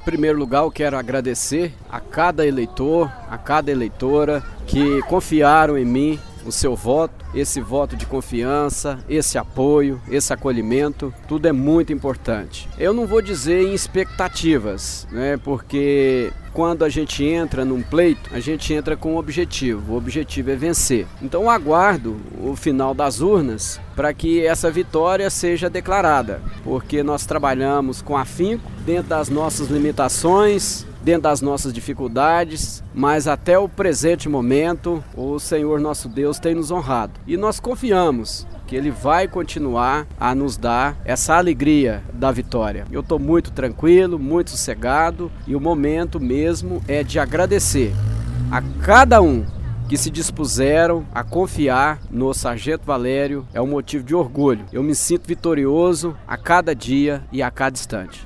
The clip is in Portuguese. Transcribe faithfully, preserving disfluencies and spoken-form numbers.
primeiro lugar, eu quero agradecer a cada eleitor, a cada eleitora que confiaram em mim o seu voto, esse voto de confiança, esse apoio, esse acolhimento, tudo é muito importante. Eu não vou dizer em expectativas, né, porque quando a gente entra num pleito, a gente entra com um objetivo, o objetivo é vencer. Então eu aguardo o final das urnas para que essa vitória seja declarada, porque nós trabalhamos com afinco, dentro das nossas limitações, dentro das nossas dificuldades, mas até o presente momento o Senhor nosso Deus tem nos honrado e nós confiamos que Ele vai continuar a nos dar essa alegria da vitória. Eu estou muito tranquilo, muito sossegado e o momento mesmo é de agradecer a cada um que se dispuseram a confiar no Sargento Valério. É um motivo de orgulho. Eu me sinto vitorioso a cada dia e a cada instante.